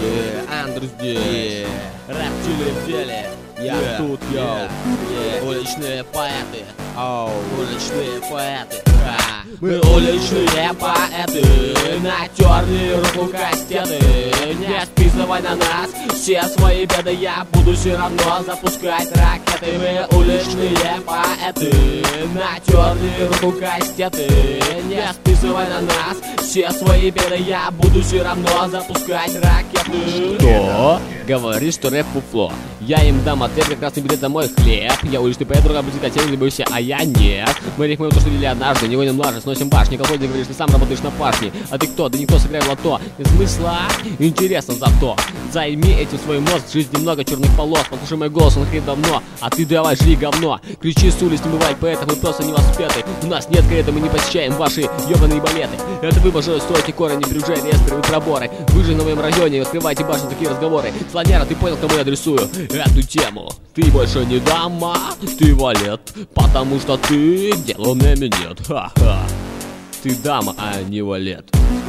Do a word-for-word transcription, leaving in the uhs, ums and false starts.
Андрю здесь, рэп-чили в деле. Я yeah, тут, йоу, yeah, yeah. Уличные поэты, oh. уличные поэты, а. Мы уличные поэты, натерли руку кастеты. Не списывай на нас все свои беды, я буду все равно запускать ракеты. Мы уличные поэты, натерли руку кастеты. Не списывай на нас все свои беды, я буду все равно запускать ракеты. Кто говорит, что рэп фуфло? Я им дам ответ, как красный билет за мой хлеб. Я уличный поэт, друга будет хотел, не бойся, а я нет. Мы рифмуем то, что видели однажды, не гоним лажи, сносим башни. Колхозник говоришь, ты сам работаешь на пашне. А ты кто? Да никто, сыграй в лото. Без смысла, интересно зато. Займи этим свой мозг, в жизни много черных полос. Послушай мой голос, он хрен давно, а ты давай жри говно. Кричи с улиц, не бывает поэтов, мы просто не воспеты. У нас нет кредита, мы не посещаем ваши ебаные балеты. Это вы, боже, стойте корни, брюджей, реестры, проборы. Вы же в моем районе, открывайте башню, такие разговоры. Слоняра, ты понял, кому я адресую эту тему? Ты больше не дама, ты валет, потому что ты делал мне минет. Ха-ха. Ты дама, а не валет.